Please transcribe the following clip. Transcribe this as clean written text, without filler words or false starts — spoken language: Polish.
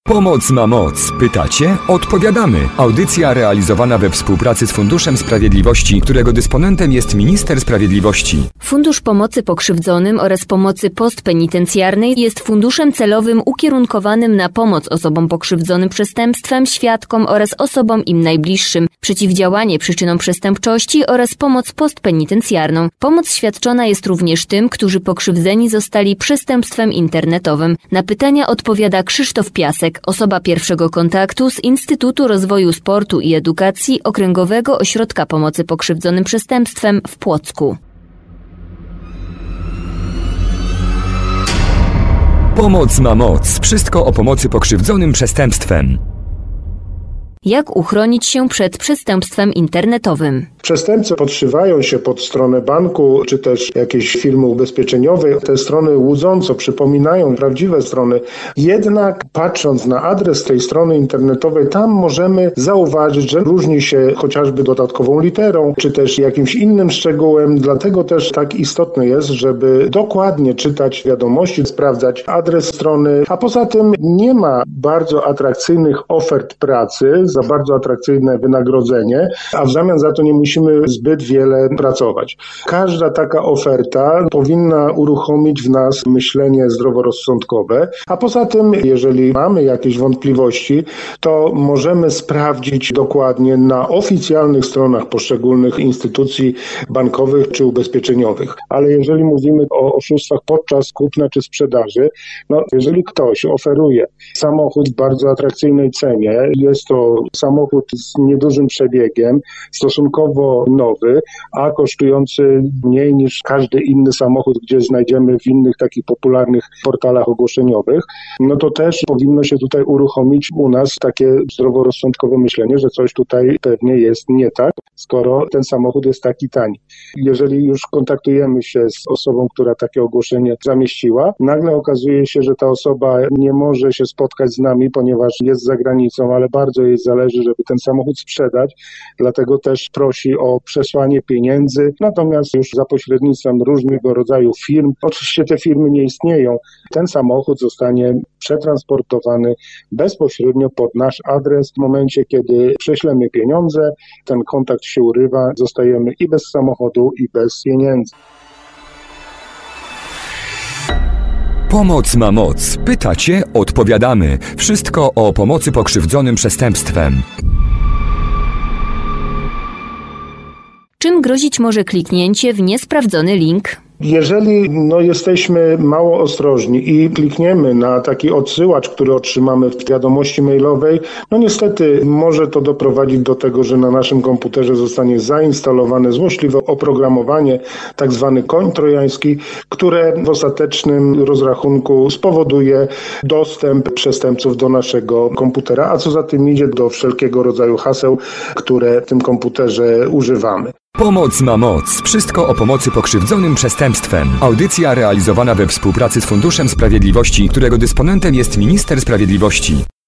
Pomoc ma moc. Pytacie? Odpowiadamy. Audycja realizowana we współpracy z Funduszem Sprawiedliwości, którego dysponentem jest Minister Sprawiedliwości. Fundusz Pomocy Pokrzywdzonym oraz Pomocy Postpenitencjarnej jest funduszem celowym ukierunkowanym na pomoc osobom pokrzywdzonym przestępstwem, świadkom oraz osobom im najbliższym, przeciwdziałanie przyczynom przestępczości oraz pomoc postpenitencjarną. Pomoc świadczona jest również tym, którzy pokrzywdzeni zostali przestępstwem internetowym. Na pytania odpowiada Krzysztof Piasek, osoba pierwszego kontaktu z Instytutu Rozwoju Sportu i Edukacji Okręgowego Ośrodka Pomocy Pokrzywdzonym Przestępstwem w Płocku. Pomoc ma moc. Wszystko o pomocy pokrzywdzonym przestępstwem. Jak uchronić się przed przestępstwem internetowym? Przestępcy podszywają się pod stronę banku, czy też jakiejś firmy ubezpieczeniowej. Te strony łudząco przypominają prawdziwe strony. Jednak patrząc na adres tej strony internetowej, tam możemy zauważyć, że różni się chociażby dodatkową literą, czy też jakimś innym szczegółem. Dlatego też tak istotne jest, żeby dokładnie czytać wiadomości, sprawdzać adres strony. A poza tym nie ma bardzo atrakcyjnych ofert pracy za bardzo atrakcyjne wynagrodzenie, a w zamian za to nie musimy zbyt wiele pracować. Każda taka oferta powinna uruchomić w nas myślenie zdroworozsądkowe, a poza tym, jeżeli mamy jakieś wątpliwości, to możemy sprawdzić dokładnie na oficjalnych stronach poszczególnych instytucji bankowych czy ubezpieczeniowych. Ale jeżeli mówimy o oszustwach podczas kupna czy sprzedaży, jeżeli ktoś oferuje samochód w bardzo atrakcyjnej cenie, jest to samochód z niedużym przebiegiem, stosunkowo nowy, a kosztujący mniej niż każdy inny samochód, gdzie znajdziemy w innych takich popularnych portalach ogłoszeniowych, to też powinno się tutaj uruchomić u nas takie zdroworozsądkowe myślenie, że coś tutaj pewnie jest nie tak, skoro ten samochód jest taki tani. Jeżeli już kontaktujemy się z osobą, która takie ogłoszenie zamieściła, nagle okazuje się, że ta osoba nie może się spotkać z nami, ponieważ jest za granicą, ale bardzo jej zależy, żeby ten samochód sprzedać, dlatego też prosi o przesłanie pieniędzy, natomiast już za pośrednictwem różnego rodzaju firm, oczywiście te firmy nie istnieją, ten samochód zostanie przetransportowany bezpośrednio pod nasz adres. W momencie, kiedy prześlemy pieniądze, ten kontakt się urywa, zostajemy i bez samochodu, i bez pieniędzy. Pomoc ma moc. Pytacie? Odpowiadamy. Wszystko o pomocy pokrzywdzonym przestępstwem. Czym grozić może kliknięcie w niesprawdzony link? Jeżeli jesteśmy mało ostrożni i klikniemy na taki odsyłacz, który otrzymamy w wiadomości mailowej, niestety może to doprowadzić do tego, że na naszym komputerze zostanie zainstalowane złośliwe oprogramowanie, tak zwany koń trojański, które w ostatecznym rozrachunku spowoduje dostęp przestępców do naszego komputera, a co za tym idzie do wszelkiego rodzaju haseł, które w tym komputerze używamy. Pomoc ma moc. Wszystko o pomocy pokrzywdzonym przestępstwem. Audycja realizowana we współpracy z Funduszem Sprawiedliwości, którego dysponentem jest Minister Sprawiedliwości.